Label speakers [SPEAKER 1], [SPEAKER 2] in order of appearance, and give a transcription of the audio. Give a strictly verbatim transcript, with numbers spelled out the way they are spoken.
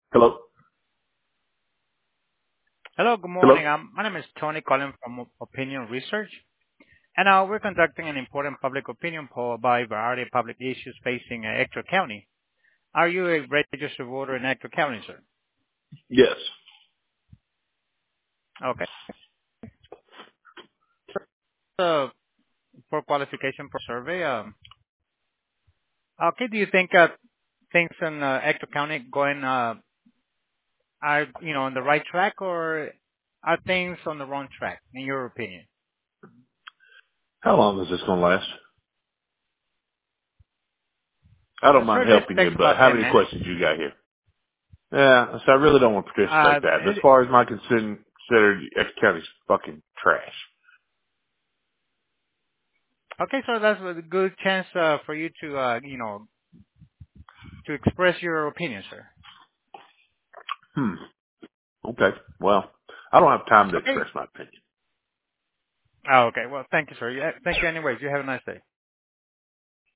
[SPEAKER 1] Hello?
[SPEAKER 2] Hello, good
[SPEAKER 1] Hello?
[SPEAKER 2] morning. Um, My name is Tony calling from Opinion Research, and uh, we're conducting an important public opinion poll about a variety of public issues facing uh, Ector County. Are you a registered voter in Ector County, sir?
[SPEAKER 1] Yes.
[SPEAKER 2] Okay. Uh, for qualification for survey, um, okay, do you think uh, things in uh, Ector County going uh, are, you know, on the right track, or are things on the wrong track, in your opinion?
[SPEAKER 1] How long is this going to last? I
[SPEAKER 2] Uh,
[SPEAKER 1] don't mind
[SPEAKER 2] sir, this
[SPEAKER 1] helping you,
[SPEAKER 2] takes
[SPEAKER 1] but
[SPEAKER 2] about
[SPEAKER 1] how
[SPEAKER 2] ten
[SPEAKER 1] many
[SPEAKER 2] minutes.
[SPEAKER 1] questions you got here? Yeah, so I really don't want to
[SPEAKER 2] Uh,
[SPEAKER 1] participate that. But as far as my concern, consider X County's fucking trash.
[SPEAKER 2] okay, so that's a good chance uh, for you to, uh, you know, to express your opinion, sir.
[SPEAKER 1] Hmm. Okay. Well, I don't have time to
[SPEAKER 2] Okay.
[SPEAKER 1] express my opinion.
[SPEAKER 2] Oh, okay. Well, thank you, sir. Yeah, thank you anyways. You have a nice day.